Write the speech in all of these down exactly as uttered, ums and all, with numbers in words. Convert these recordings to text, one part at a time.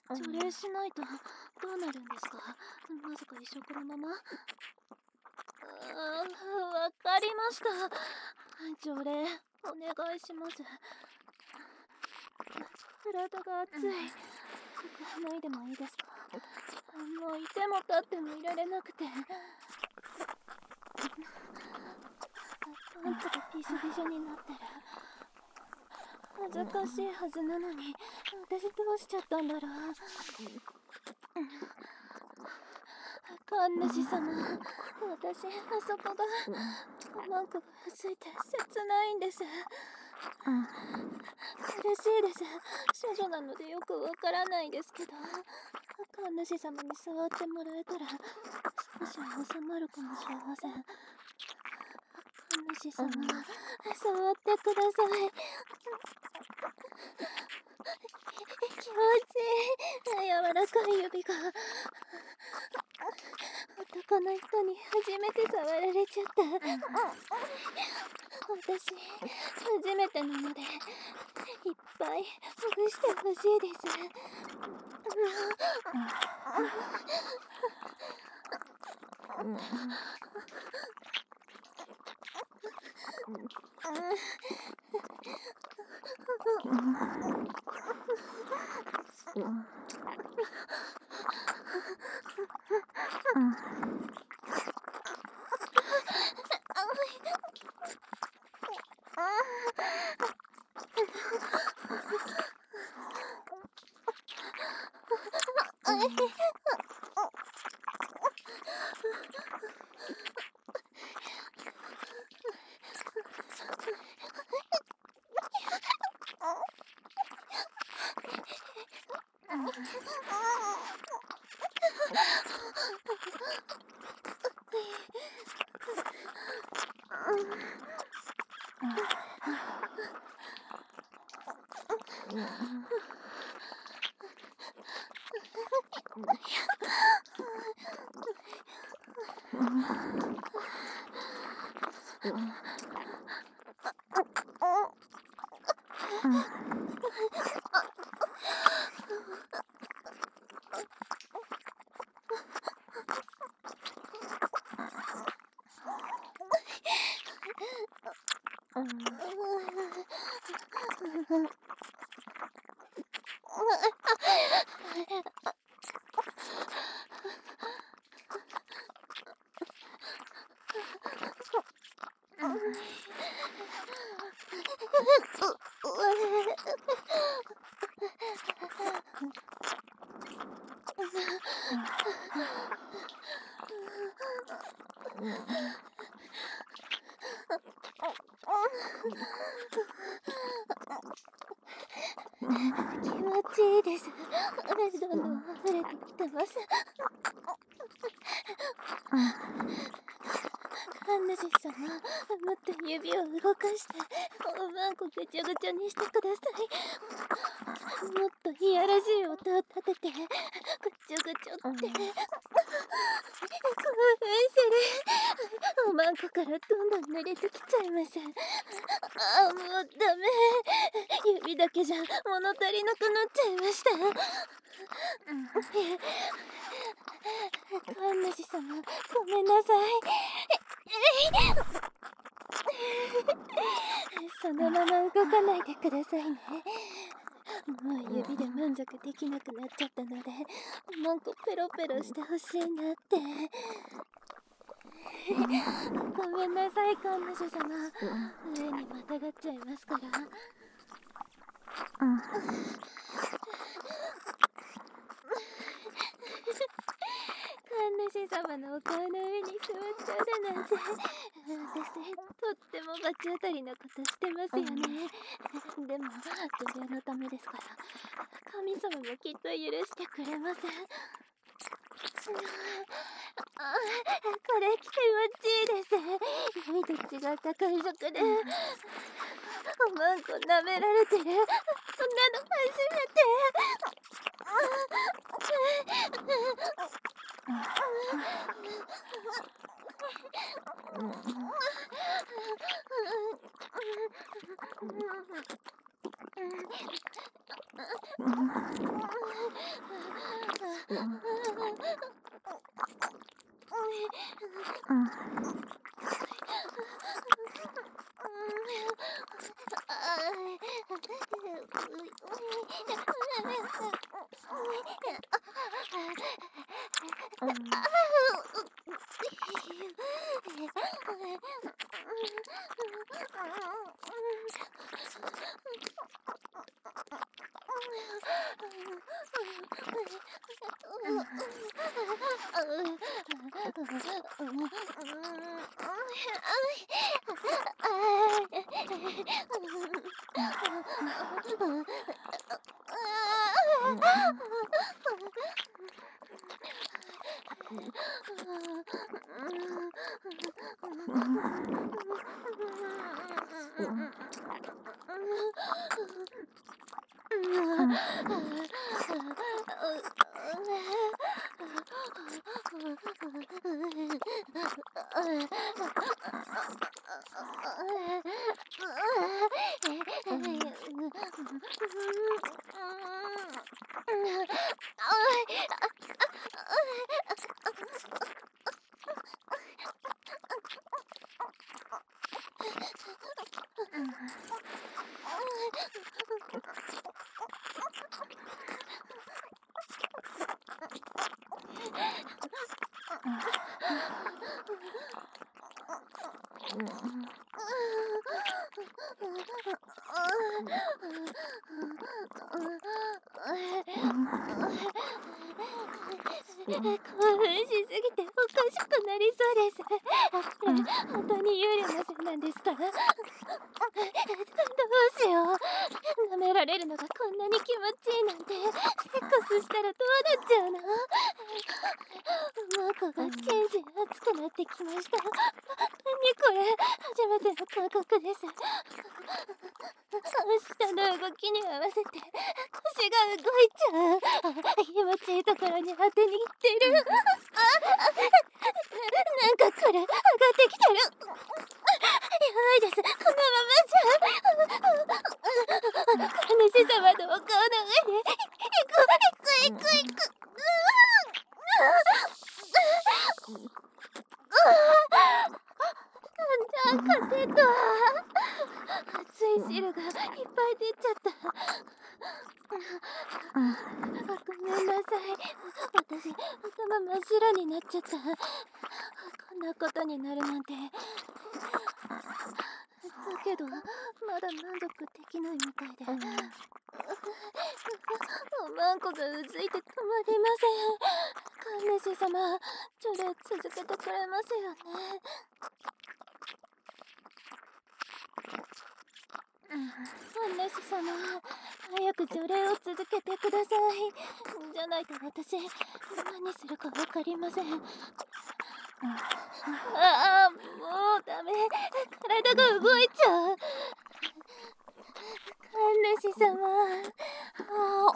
除霊しないとどうなるんですか？まさか一生このまま？あー、わかりました。除霊お願いします。体が熱い。服脱いでもいいですか？もういても立ってもいられなくて、パンツがびしょびしょになってる。恥ずかしいはずなのに、私どうしちゃったんだろう。神主様、私、あそこが、マンコがついて切ないんです。苦しいです。処女なのでよくわからないですけど、神主様に触ってもらえたら少し収まるかもしれません。神主様、触ってください。気持ちいい。柔らかい指が。男の人に初めて触られちゃった。私、初めてなので、いっぱいほぐしてほしいです。気持ちいいです。どんどん溢れてきてます。神主様、もっと指を動かしておまんこぐちゃぐちゃにしてください。もっといやらしい音を立ててぐちょぐちょって興奮する。おまんこからどんどん濡れてきちゃいます。ああ、もうダメ。指だけじゃ物足りなくなっちゃいました。神主様、ごめんなさい。そのまま動かないでくださいね。もう指で満足できなくなっちゃったので、マンコペロペロしてほしいなって。ごめんなさい、神主様。上にまたがっちゃいますから。神主様のお顔の上に座っちゃうだなんて、私、とっても罰当たりなことしてますよね。でも、女優のためですから、神様もきっと許してくれません。あ、これ気持ちいいです。指と違った感触で、おまんこ舐められてる。そんなの初めて。 興奮しすぎておかしくなりそうです。これ本当に幽霊のせいなんですか？どうしよう。舐められるのがこんなに気持ちいいなんて、セックスしたらどうなっちゃうの？マコがチンチン熱くなってきました。何これ、初めての感覚です。下の動きに合わせて腰が動いちゃう。気持ちいいところに当てにいってる。なんかこれ上がってきてる。やばいです、このままじゃ。主様のお顔の上に行く行く行く行く。なんか出た。熱い汁がいっぱい出ちゃった。ごめんなさい。私、頭真っ白になっちゃった。こんなことになるなんて。だけど、まだ満足できないみたいで。おまんこがうずいて止まりません。神主様、ちょれ続けてくれますよね。神主様、早く除霊を続けてください。じゃないと私、何するかわかりません。ああ、もうダメ。体が動いちゃう。神主様。あ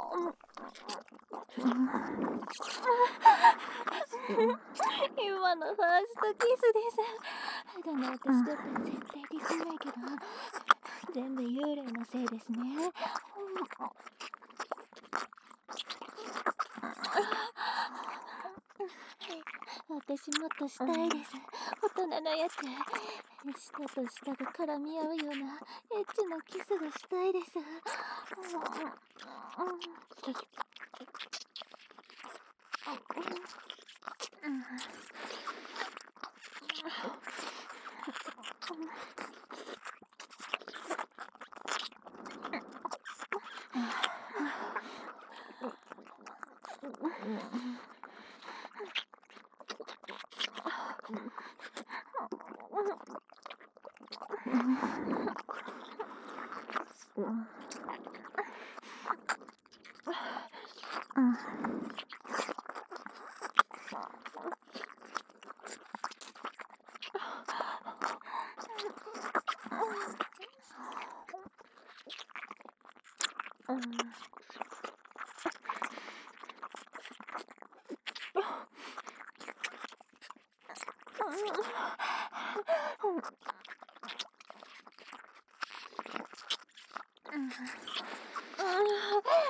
今のファーストキスです。でも私だったら絶対できないけど、全部幽霊のせいですね。私もっとしたいです。大人のやつ。舌と舌が絡み合うようなエッチなキスがしたいです。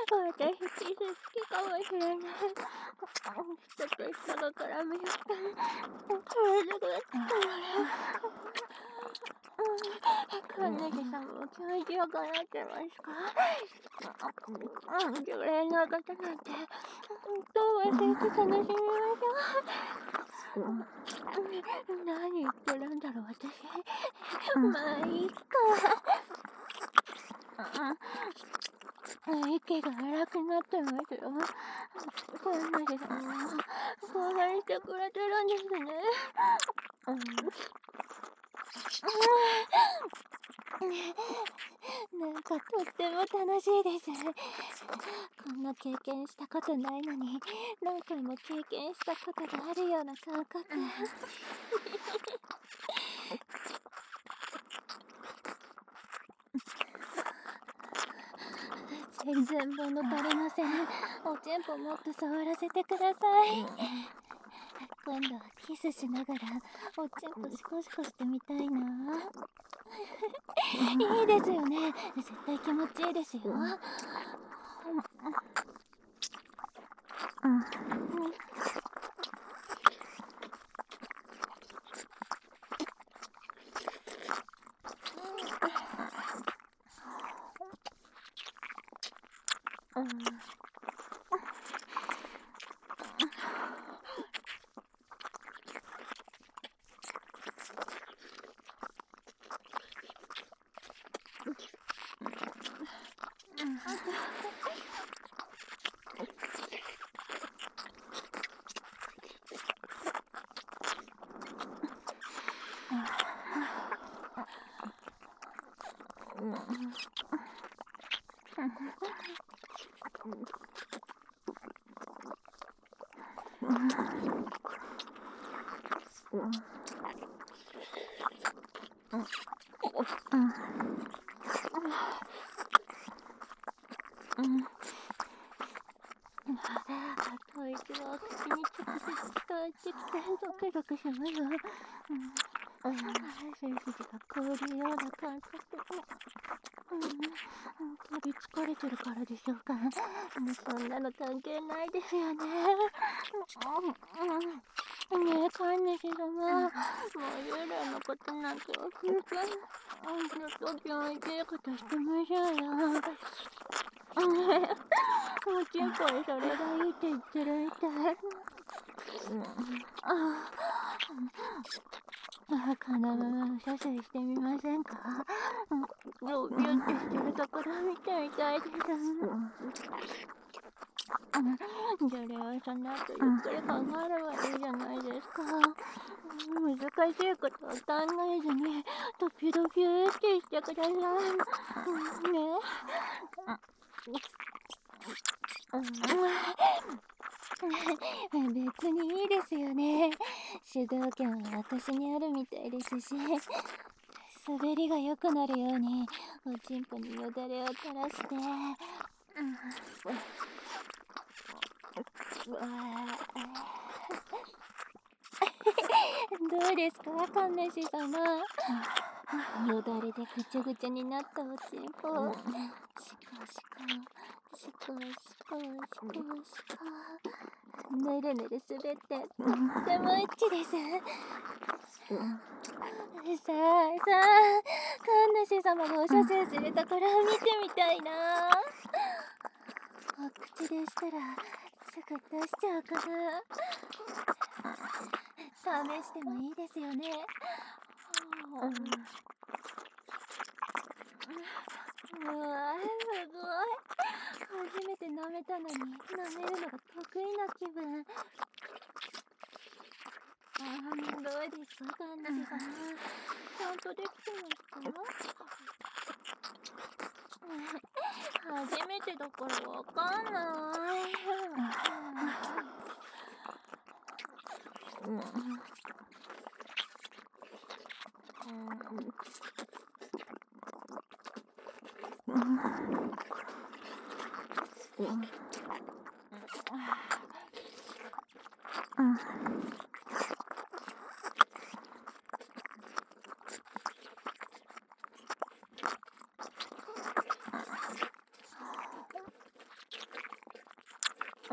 私キス好きかもしれない。人と人が絡むよ。体が神主さんも気持ちよくなってますか？常連の方なんてどう忘れて楽しみましょう。何言ってるんだろう私。まあいいか。息が荒くなってますよ。神主さんも興奮してくれてるんですね。なんかとっても楽しいです。こんな経験したことないのに何回も経験したことがあるような感覚。全然物足りません。おちんぽもっと触らせてください。今度はキスしながらおちんぽシコシコしてみたいな。いいですよね。絶対気持ちいいですよ。吐息は口に直接伝わってきてドキドキします。背筋が凍るような感覚。飛び疲れてるからでしょうか。そんなの関係ないですよね。ねえ、飼い主様、もう幽霊のことなんて忘れて、ずっと病院生活してましょうよ。おちんぽにそれがいいって言ってるみたい。このまま射精してみませんか？ビュービューってしてるところ見てみたいです。じゃあれはその後ゆっくり考えればいいじゃないですか。難しいことは考えずにドピュドピューってしてください。ね。別にいいですよね。主導権は私にあるみたいですし、滑りが良くなるようにおちんぽによだれを垂らして、どうですか、神主様。よだれでぐちゃぐちゃになったおちんぽ、シコシコシコシコシコシコ、ぬるぬる滑ってとってもエッチです。さあさあ、神主様がお射精するところを見てみたいな。お口でしたらすぐ出しちゃうかな。試してもいいですよね。うわ、すごい。初めて舐めたのに舐めるのが得意な気分。どうですか、神主様。ちゃんとできてますか？初めてだからわかんない。 うん。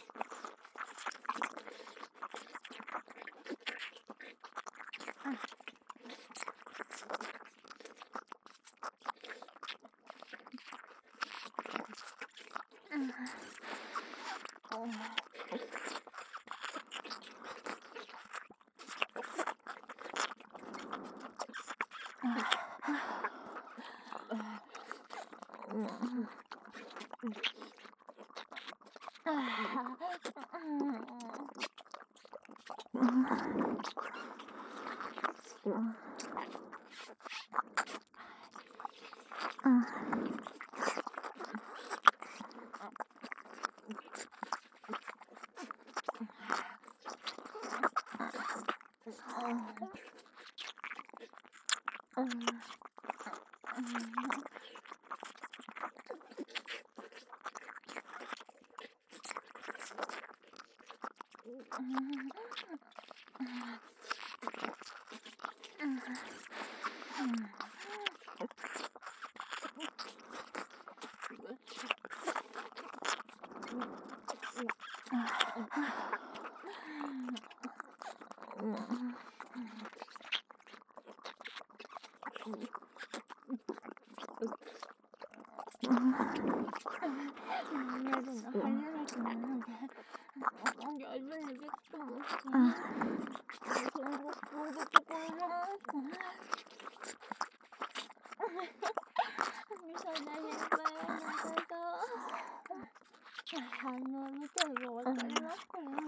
反応見てもわかりますかね。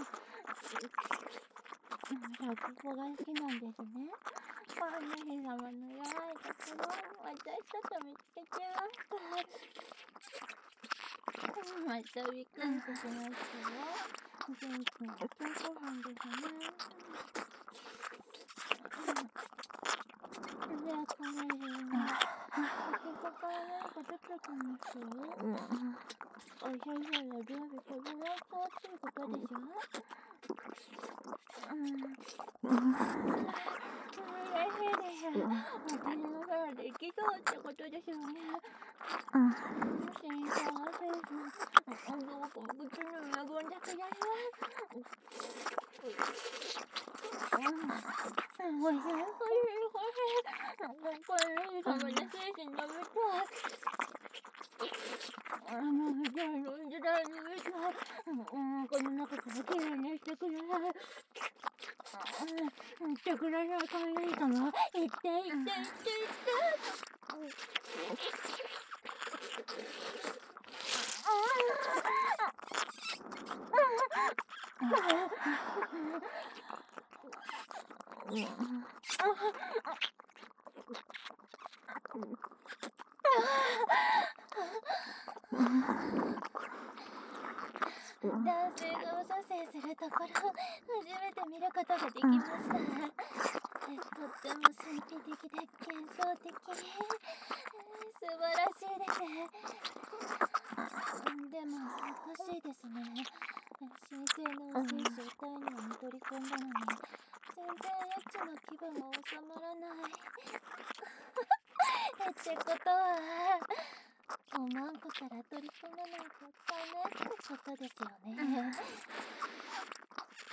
落語が好きなんですね。神様の弱いところを私たち見つけちゃいました。またびっくりしてしましたよ。元気なお父さんですね。で、カメリーはここから何か出てたんですよ。お先生の準備整ったっていうことでしょ。うん。嬉しいです。私の空で行きそうってことですよね。新さんは先生、どうか口に恵んでください。おいしい、おいしい、おいしい。これ、神様で精神食べたい。あの、時代の時代の上と、うん、この中からきれいにしてください。言ってください、神様。言って、言って、言って、言って。男性がお射精するところ初めて見ることができました。とっても神秘的で幻想的、素晴らしいです。でもおかしいですね。神聖なお精子を体内に取り込んだのに全然エッチな気分が収まらない。ってことはおまんこから取り込まないとダメってことですよね。